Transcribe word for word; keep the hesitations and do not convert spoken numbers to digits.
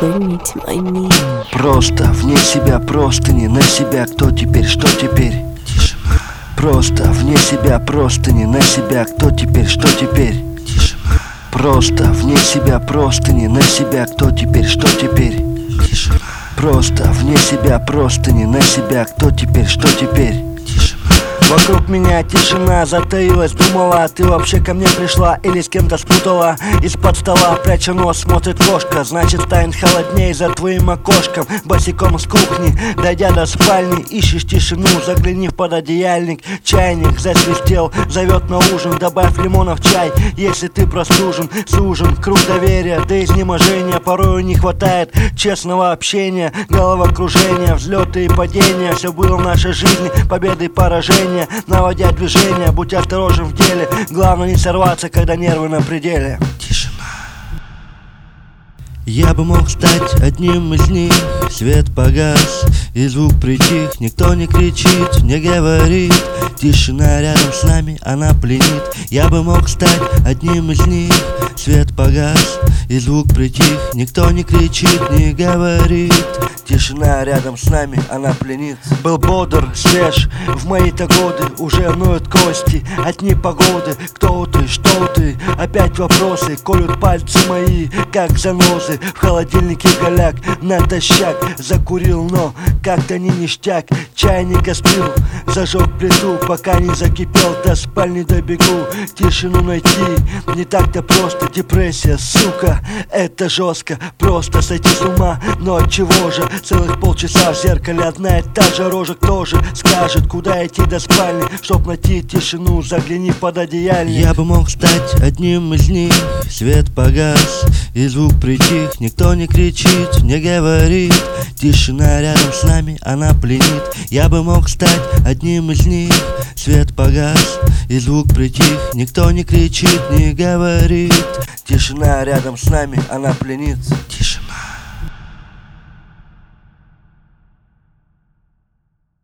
bring me to my knees. Просто вне себя простыни, на себя кто теперь, что теперь? Тишина. Просто вне себя простыни, на себя кто теперь, что теперь? Тишина. Просто вне себя простыни, на себя кто теперь, что теперь? Тишина. Просто вне себя простыни, на себя кто теперь, что теперь? Тишина. Вокруг меня тишина затаилась, думала, ты вообще ко мне пришла или с кем-то спутала? Из-под стола, пряча нос, смотрит кошка, значит станет холодней за твоим окошком. Босиком с кухни, дойдя до спальни, ищешь тишину, загляни в пододеяльник. Чайник засвистел, зовет на ужин, добавь лимона в чай, если ты простужен. Сужен круг доверия до изнеможения, порою не хватает честного общения. Головокружение, взлеты и падения, все было в нашей жизни, победы и поражения. Наводя движение, будь осторожен в деле, главное не сорваться, когда нервы на пределе. Тишина. Я бы мог стать одним из них. Свет погас и звук притих. Никто не кричит, не говорит. Тишина рядом с нами, она пленит. Я бы мог стать одним из них. Свет погас и звук притих. Никто не кричит, не говорит. Тишина рядом с нами, она пленит. Был бодр, свеж, в мои-то годы уже ноют кости от непогоды. Кто ты, что ты? Опять вопросы колют пальцы мои, как занозы. В холодильнике голяк натощак. Закурил, но как-то не ништяк. Чайник остыл, зажег плиту, пока не закипел, до спальни добегу. Тишину найти не так-то просто. Депрессия, сука, это жестко. Просто сойти с ума, но от чего же? Целых полчаса в зеркале одна и та же рожа. Кто же скажет, куда идти до спальни, чтоб найти тишину? Загляни под одеяльник. Я бы мог стать одним из них. Свет погас и звук притих. Никто не кричит, не говорит. Тишина рядом с нами, она пленит. Я бы мог стать одним из них. Свет погас и звук притих. Никто не кричит, не говорит. Тишина рядом с нами, она пленит.